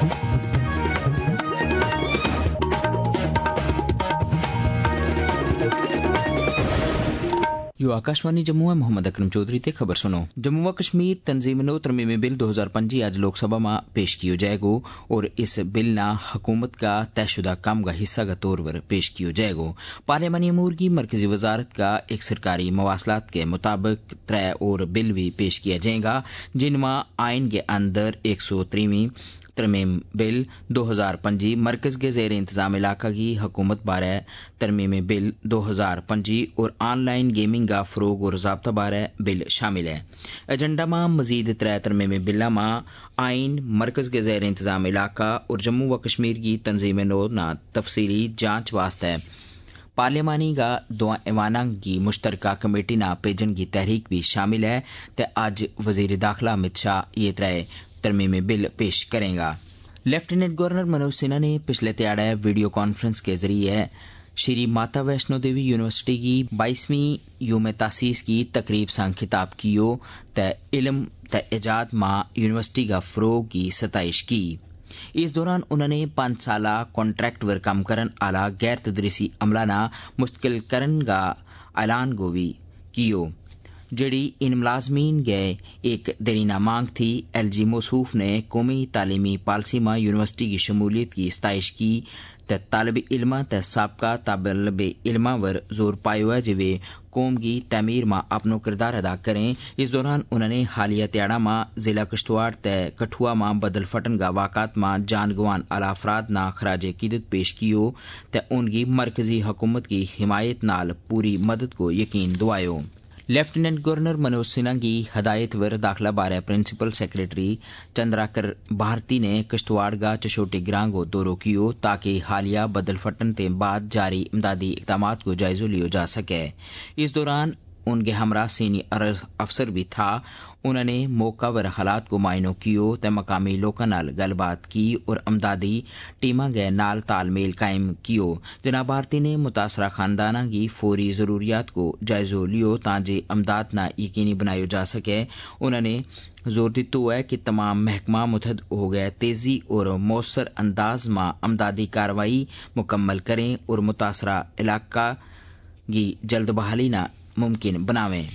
यो आकाशवाणी जम्मू है। मोहम्मद अकरम चौधरी ते खबर सुनो। जम्मू व कश्मीर तंजीम नो तरमीमी बिल 2025 आज लोकसभा में पेश कियो जाएगो और इस बिल ना हुकूमत का तयशुदा काम का हिस्सा का तौर पर पेश कियो जाएगो। पार्लियामानी अमूर की मरकजी वजारत का एक सरकारी मवासलात के मुताबिक 3 और बिल भी पेश किया जाएगा, जिनमें आइन के अंदर 103वीं तरमीम बिल 2025, मरकज के जेर इंतजाम इलाका की हुकूमत बारे तरमीमी बिल 2025 और ऑनलाइन गेमिंग का फरोग और ज़ाब्ता बारे बिल शामिल है। एजेंडा में मजीद 3 तरमीमी बिल्ला में आइन, मरकज के जेर इंतजाम इलाका और जम्मू व कश्मीर की तंजीम नो ना तफसीली जांच वास्ते पार्लियामानी का 2 ऐवाना की मुश्तरका कमेटी ना पेजन की तहरीक भी शामिल है। ते आज वजीर दाखिला अमित शाह ये 3 तरमीमी बिल पेश करेगा। लेफ्टिनेंट गवर्नर मनोज सिन्हा ने पिछले त्याड़े वीडियो कॉन्फ्रेंस के जरिए श्री माता वैष्णो देवी यूनिवर्सिटी की 22वीं यूम तासीस की तकरीब संग खिताब कियो ते इल्म ते इजाद मां यूनिवर्सिटी का फरोग की सताइश की। इस दौरान उन्होंने 5 साला कॉन्ट्रैक्ट वर काम करन आला गैर तदरीसी अमला ना मुस्तकिल करन का ऐलान गोवी कियो, जड़ी इन मुलाजमीन गए एक देरीना मांग थी। LG मौसूफ ने कौमी तालीमी पॉलिसी में यूनिवर्सिटी की शमूलियत की सताइश की ते तालब इल्मा ते साबका तालब इल्मा वर जोर पायो है जिवे कौम की तमीर में अपनो किरदार अदा करें। इस दौरान उन्होंने हालिया त्याड़ा में जिला किश्तवाड़ ते कठुआ में बदल फटन का वाक़ात में जान गवान आला अफराद ना खराज क़ीदत पेश कियो ते उनकी मरकजी हुकूमत की हिमायत नाल पूरी मदद को यकीन दुआयो। लेफ्टिनेंट गवर्नर मनोज सिन्हा की हदायत वर दाखिला बारे प्रिंसिपल सेक्रेटरी चंद्राकर भारती ने किश्तवाड़ का चशोटी ग्रां को दौरो कियो ताकि हालिया बदल फटन के बाद जारी इमदादी इकदामात को जायजो लियो जा सके। इस दौरान उनके हमरा सीनियर अफसर भी था। उन्होंने मौका वर हालात को मायनो कियो ते मकामी लोकां नाल गलबात की और अमदादी टीमा गए नाल तालमेल कायम कियो। जनाब भारती ने मुतासरा खानदाना की फौरी जरूरियात को जायजो लियो ताकि अमदाद ना यकीनी बनायो जा सके। उन्होंने जोर दितो है कि तमाम महकमा मुतहद हो गए तेजी और मौसर अंदाज में अमदादी कार्रवाई मुकम्मल करें और मुतासरा इलाका की जल्द बहाली ना मुमकिन बनावें।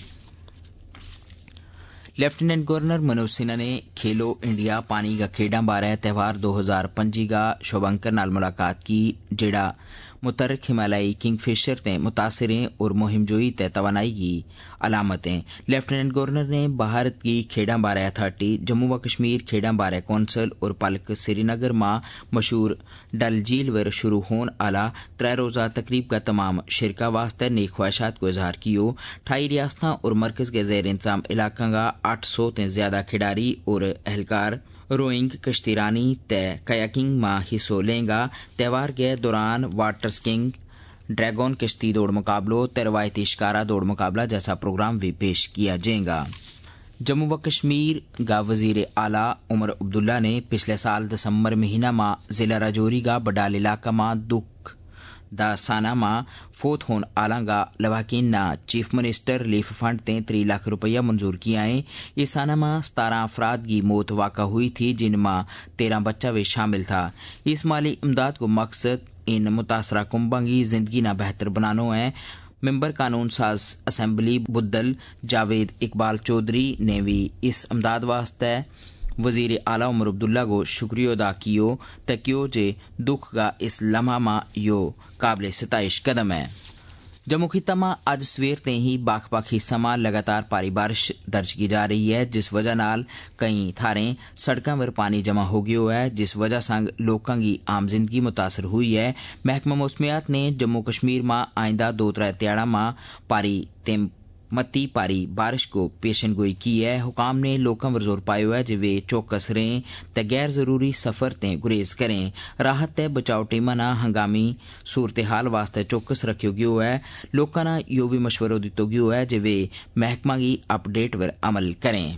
लेफ्टिनेंट गवर्नर मनोज सिन्हा ने खेलो इंडिया पानी का खेडा बारे त्यौहार 2025 का शोभंकर नाल मुलाकात की, जेड़ा मुतरक हिमालयी किंगफिशर ते मुतासरें और मुहिमजोई ते तवानाई की अलामतें। लेफ्टिनेंट गवर्नर ने भारत की खेडा बारे अथॉरिटी, जम्मू व कश्मीर खेडा बारे कौंसल और पलक श्रीनगर में मशहूर डल झील वर शुरू होने आला 3 रोज़ा तकरीब का तमाम शिरका वास्ते नेक ख्वाहिशात को इजहार कियो। 28 रियासतां और मरकज के जेर इंतजाम इलाका का 800 ते ज्यादा खिडारी और एहलकार रोइंग, कश्तीरानी ते कयाकिंग में हिस्सों लेंगा। त्यौहार के दौरान वाटर स्कीइंग, ड्रैगन कश्ती दौड़ मुकाबलों ते रवायती शिकारा दौड़ मुकाबला जैसा प्रोग्राम भी पेश किया जाएगा। जम्मू व कश्मीर का वजीर आला उमर अब्दुल्ला ने पिछले साल दिसंबर महीना में जिला राजौरी का बडाल इलाका में दुख दासाना में फोत होन आलांगा लवाकिन ना चीफ मिनिस्टर रिलीफ फंड ते 3 लाख रुपया मंजूर किया है। इस साना में 17 अफराद की मौत वाक़ा हुई थी, जिनमें 13 बच्चा भी शामिल था। इस माली इमदाद को मकसद इन मुतासरा कुंबा की जिंदगी ना बेहतर बनानो है। मेंबर कानून साज असम्बली बुद्दल जावेद इकबाल चौधरी ने भी इस इमदाद वास्ते वजीर आला उमर अब्दुल्ला को शुक्रिया अदा कियो तकियो जे दुख का इस लम्हा में यो काबिल सताइश कदम है। जम्मू खित्ता में आज सवेर ते ही बख-बख हिस्सा में लगातार भारी बारिश दर्ज की जा रही है, जिस वजह नाल कई थारें सड़कों पर पानी जमा हो गया है, जिस वजह संग लोगों की आम जिंदगी मुतासर हुई है। महकमा मौसमियात ने जम्मू कश्मीर में आइंदा 2-3 त्याड़ा में भारी ते मती भारी बारिश को पेशन गोई की है। हुकाम ने लोकां पर जोर पायो है जिवे चौकस रहें ते गैर जरूरी सफर ते गुरेज करें। राहत ते बचाव टीमां ना हंगामी सूरत हाल वास्ते चौकस रखियो गयो है। लोकां ना यो भी मशवरो दितो गयो है जिवे महकमा की अपडेट पर अमल करें।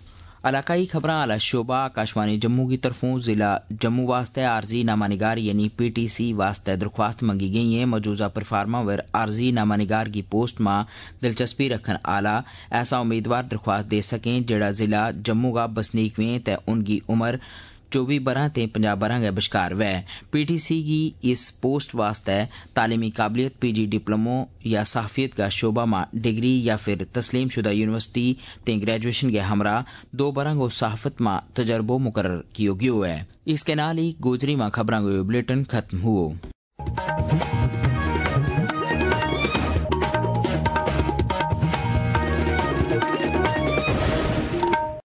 इलाकाई खबरां आला शोबा आकाशवाणी जम्मू की तरफों जिला जम्मू वास्ते आरजी नामानिगार यानी PTC वास्ते दरख्वास्त मंगी गई है। मौजूदा परफार्मा वर आरजी नामानिगार की पोस्ट में दिलचस्पी रखन आला ऐसा उम्मीदवार दरख्वास्त दे सकें जेड़ा जिला जम्मू का बसनीक वें ते उनकी उम्र 24 ब'रां ते 50 ब'रां गै बश्कार वै। PTC गी इस पोस्ट वास्ते तालीमी काबलियत PG डिप्लोमो या सहाफियत का शोबा मा डिग्री या फिर तस्लीम शुदा यूनिवर्सिटी ते ग्रेजुएशन के हमरा 2 ब'रां गो सहाफत मा तजर्बो मुकर्रर कियो गयो है। इसके नाल ही गोजरी मा खबरां गो बुलेटिन खत्म हुओ।